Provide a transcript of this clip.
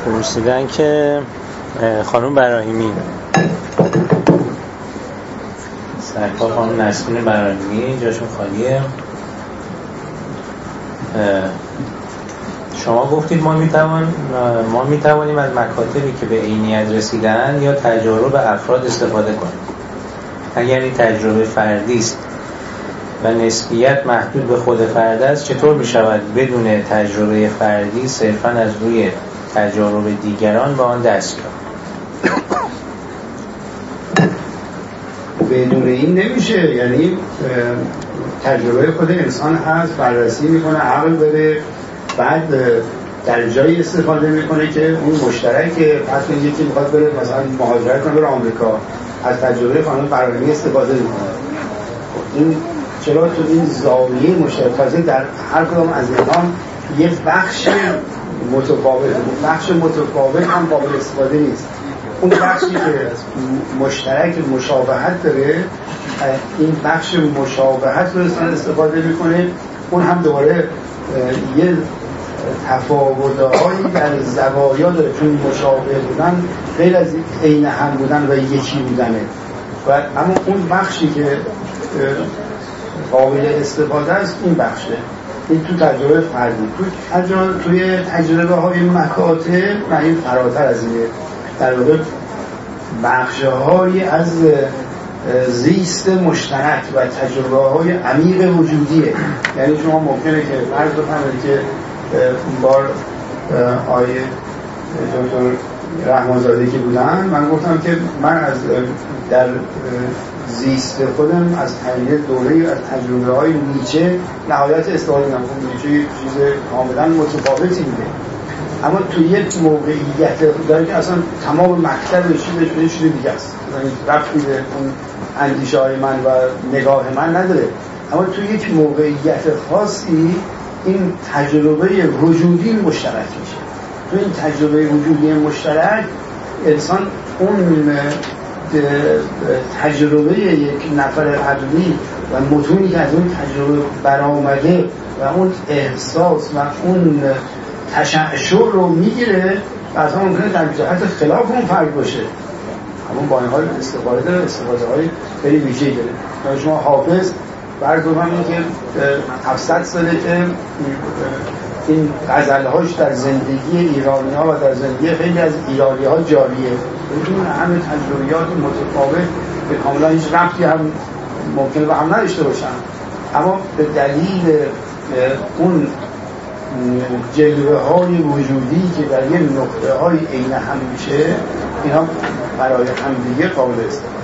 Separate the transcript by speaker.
Speaker 1: پرسیدن که خانم براهیمی سرکار خانم نسرین براهیمی جاشون خالیه. شما گفتید ما میتوانیم از مکاتبی که به عینیت رسیدن یا تجارب افراد استفاده کنیم. اگر این تجربه فردی است و نسبیت محدود به خود فرد است، چطور می شود بدون تجربه فردی صرفاً از روی تجارب دیگران به آن دست یافت؟
Speaker 2: بدون این نمیشه. یعنی تجربه خود انسان هست، بررسی میکنه، عقل داره، بعد در جایی استفاده میکنه که اون مشترکه. حتی یکی میخواد بره مثلا مهاجرت کنه بره آمریکا، از تجربه خانم براهیمی استفاده میکنه. این چرا تو این زاویه مشترک در هر کدام از اینها یه بخش متفاوت هم قابل استفاده نیست. اون بخشی که مشترک مشابهت داره، این بخش مشابهت رو استفاده میکنه. اون هم دوباره یه تفاوت‌هایی در زوایا داره، چون مشابه بودن غیر از عین هم بودن و یکی بودنه. و اما اون بخشی که قابل استفاده است این بخشه. این تو تجربه فردی. توی تجربه های مکاتب و این فراتر از اینه، در واقع بخش‌هایی از زیست مشترک و تجربه های عمیق وجودیه. یعنی شما ممکنه که فرض بفرمایید که اون بار آیه دکتر رحمانزاده که بودن، من گفتم که من از در زیست خودم از تغییر دوره از تجربه های نیچه نهایت استفاده می‌کنم. نیچه چیز کاملا متفاوتی میده، اما تو یک موقعیت داره که اصلا تمام مکتب چیز دیگه است، یعنی ربطی به اون اندیشه های من و نگاه من نداره. اما تو یک موقعیت خاصی این تجربه وجودی مشترک میشه. تو این تجربه وجودی مشترک انسان اون تجربه یک نفر عقلی و متونی که از اون تجربه برآمده و اون احساس و اون تشعشع رو میگیره و اصلا ممکنه در جهت خلاف اون فرد باشه، اما با این حال استفاده داره، استفاده های خیلی ویژه‌ای داره. شما حافظ برای این که 700 ساله که این غزل‌هاش در زندگی ایرانی‌ها و در زندگی خیلی از ایرانی‌ها جاریه. بدون همه تجربیات متفاوت به کاملا هیچ ربطی هم ممکنه به هم نداشته باشن، اما به دلیل اون جلوه‌های وجودی که در یک نقطه‌های عین هم میشه، اینا برای همدیگه قابل استفاده